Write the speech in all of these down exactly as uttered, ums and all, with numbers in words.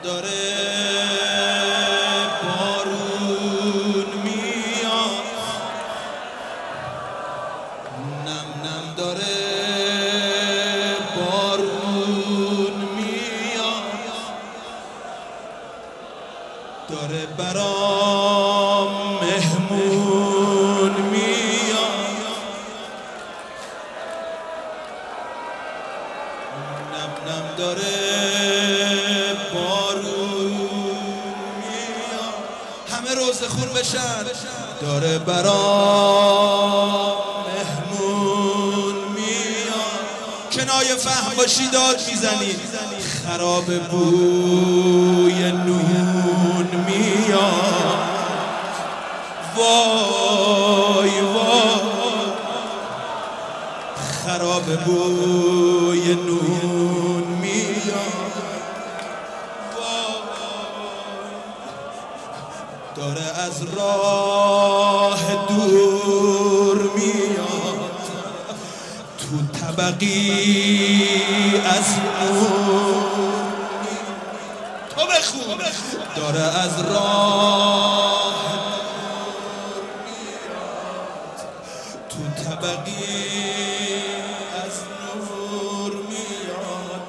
داره بارون میاد، نم نم داره بارون میاد، داره برام مهمون میاد، نم نم داره روزخون بشن، داره برام مهمون میاد. کنایه فهم باشی داد میزنی، خراب بوی نون میاد. وای وای خراب بوی نون میاد. داره از راه دور میاد، تو طبقی از نور. تو بخون. داره از راه دور میاد، تو طبقی از نور میاد.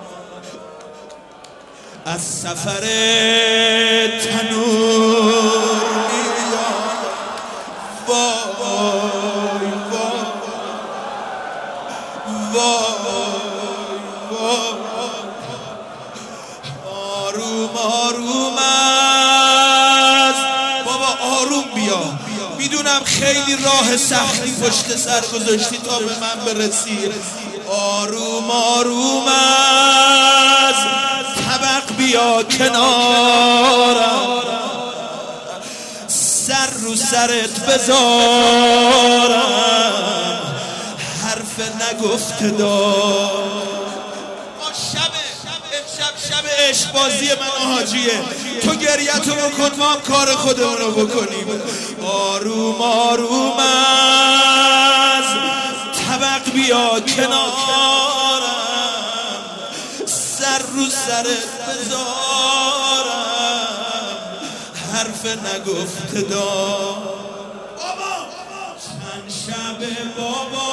از سفر تنور وای وای آروم آروم است بابا، آروم بیا. میدونم خیلی راه سختی پشت سر گذاشتی تا به من برسی. آروم آروم است طبق بیا کنارم، سر رو سرت بذارم، حرف نگفته دار. شب امشب شب عشق بازی من حاجیه، تو گریتو بکن ما هم کار خودمونو بکنیم. آروم آروم از طبق بیا کنارم، سر رو سرت بذارم، حرف نگفته دار. بابا چند شب بابا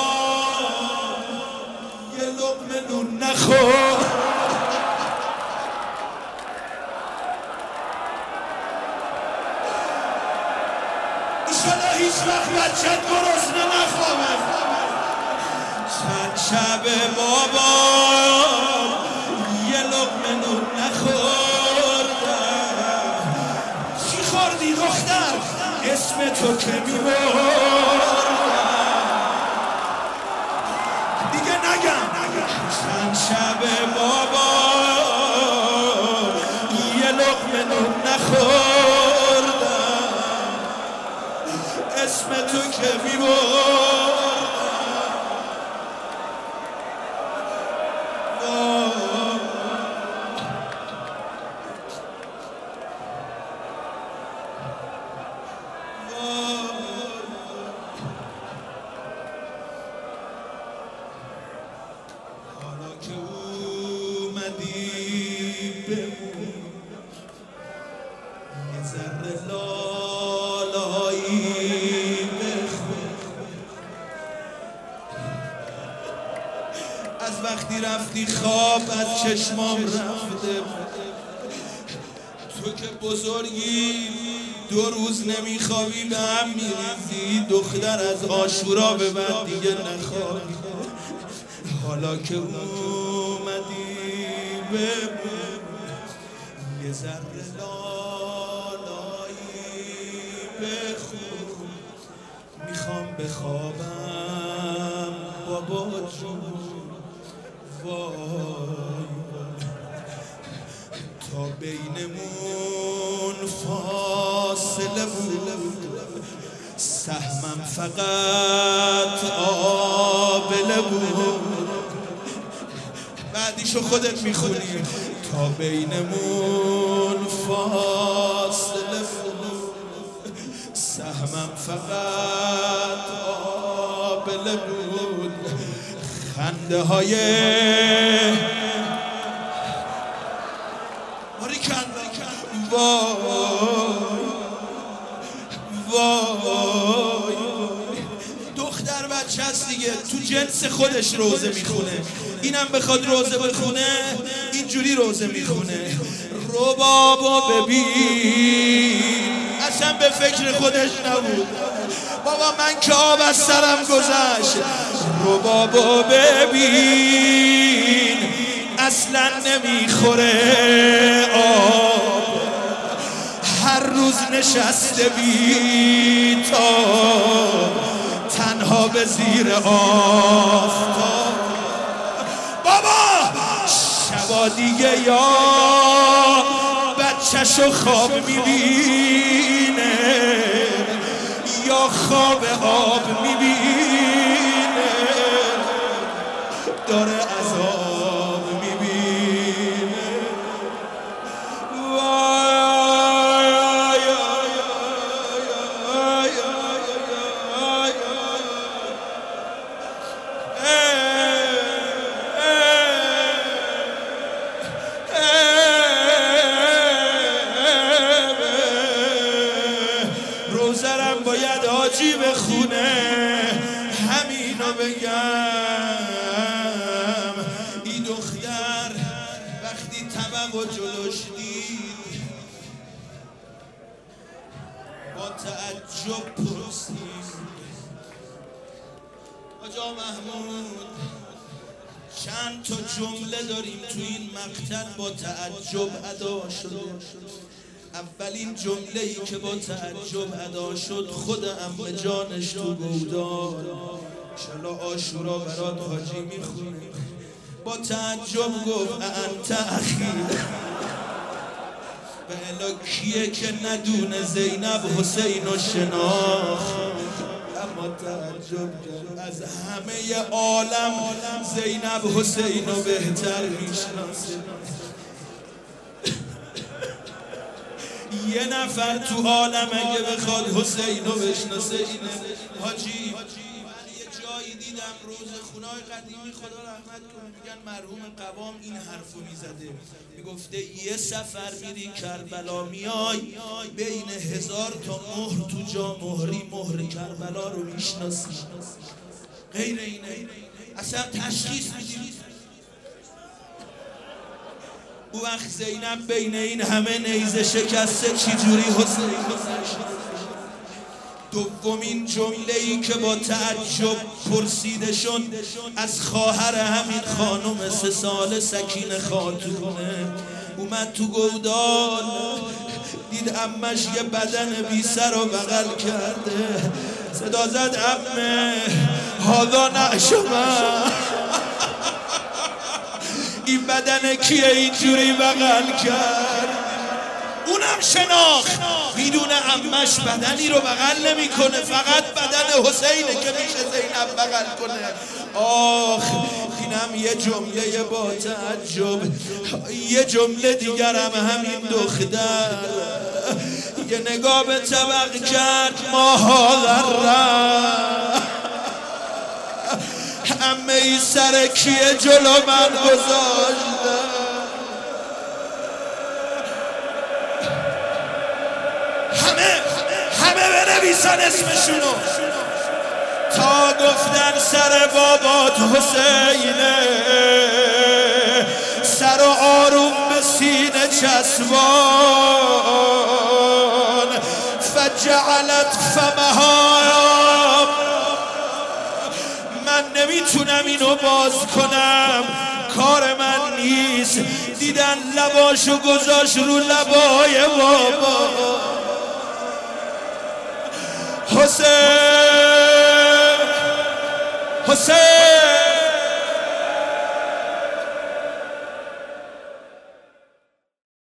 یه لقمه نون نخور، ایشالا هیچ وقت بچت گرسنه نخوابه. چند شب بابا یه لقمه نون نخوردم. چی خوردی دختر؟ اسم تو که میبردم دیگه نگم. چند شب بابا یه لقمه نون نخوردم، اسم تو که میبردم. یه ذره لالایی بخون، از وقتی رفتی خواب از چشمام رفته. تو که بزرگی دو روز نمیخوابی به هم میریزی، دختر از عاشورا به بعد دیگه نخوابی. حالا که اومدی بمون، یه ذره لالایی بخون. میخوام بخوابم بابا جون، وای تا بینمون فاصله بود، سهمم فقط آبله بود. بعدیشو خودت میخونی. تا بینمون فاصله بود، سهمم فقط آبله بود. خنده های باریکلا وای دختر بچه هست دیگه، تو جنس خودش روزه میخونه، اینم بخواد روزه بخونه اینجوری روزه میخونه. ربابو ببین، اصلا به فکر خودش نبود. بابا من که آب از سرم گذشت. ربابو ببین اصلا نمیخوره آب، هر روز نشسته بی تاب تنها به زیر آفتاب. بابا شبا دیگه یا بچه‌شو خواب میبینه یا خواب آب میبینه، داره عذاب میبینه. روزرم باید حاجی بخونه، همینو بگم. این دختر وقتی طبق و جلوش دید با تعجب پرسید آجا محمود چند تا جمله داریم تو این مقتل با تعجب ادا شده. اولین جمله‌ای که با تعجب ادا شد خود عمه جانش تو گودال انشالله عاشورا برات حاجی میخونه، با تعجب گفت انت اخی. و الا کیه که ندونه زینب حسین و شناخت، اما تعجب کرد از همه عالم زینب حسین رو بهتر میشناسه. یه نفر تو عالم اگه بخواد حسین رو بشناسه اینه. حاجی من یه جایی دیدم روز خونه‌های قدیمی خدا رحمت کنه میگن مرحوم قوام این حرفو میزده، میگفته یه سفر میری کربلا میای بین هزار تا مهر تو جا مهری مهر کربلا رو میشناسی، غیر اینه اصلا تشخیص میدی. او وقت زینب بین این همه نیزه شکسته چجوری حسین گذشت. دومین جمله‌ای که با تعجب پرسیده شد از خواهر همین خانم سه ساله سکینه خاتونه. اومد تو گودال دید عمش یه بدن بی سر و بغل کرده، صدا زد عمه هادا نعشمه، این بدن کیه اینجوری بغل کرد؟ اونم شناخت، میدونه عمش بدنی رو بغل نمی کنه، فقط بدن حسینه که میشه زینب بغل کنه. آخ اینم یه جمله با تعجب. یه جمله دیگرم همین دختر یه نگاه به طبق کرد، ماها غره همه ای سر کیه جلو من گذاشته. همه همه بنویسن اسمشونو تا گفتن سر بابات حسینه، سر و آروم به سینه چسبان، فجعلت فمها من نمیتونم اینو باز کنم، کار من نیست. دیدن لباشو گذاشت رو لبای بابا. حسین حسین